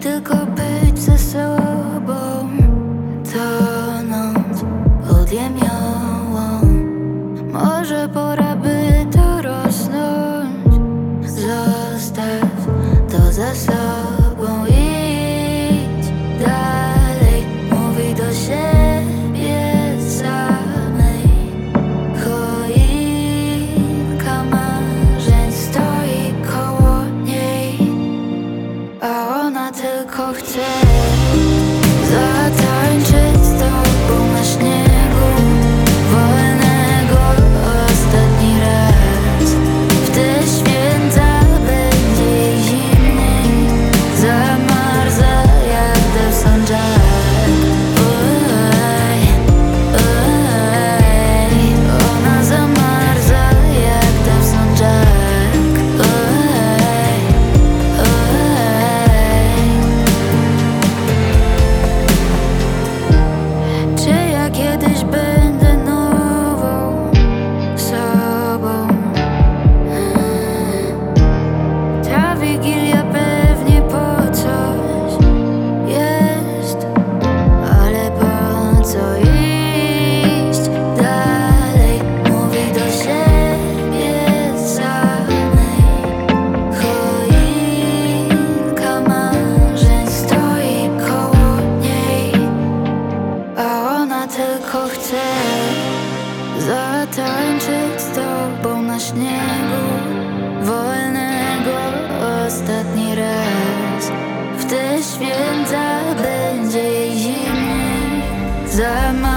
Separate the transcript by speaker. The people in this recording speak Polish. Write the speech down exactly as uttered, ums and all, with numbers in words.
Speaker 1: tylko być ze sobą. To noc odjemiołą. Może pora by to rosnąć. Zostaw to za sobą. Idź dalej, mówi do siebie samej. Choinka marzeń stoi koło niej, a ona tylko chce zatańczyć z tobą na śniegu wolnego ostatni raz. W te święta będzie jej zimniej, zamarza jak Dawson Jack. Oj, oj, ona zamarza jak Dawson Jack. Oj, oj. Czy ja kiedyś będę nową sobą? Ta wigilia pewnie po coś jest, ale po co iść dalej? Mówi do siebie samej. Choinka marzeń stoi koło niej, a ona tylko chce zatańczyć z tobą na śniegu wolnego ostatni raz. W te święta będzie jej zimniej, zamarza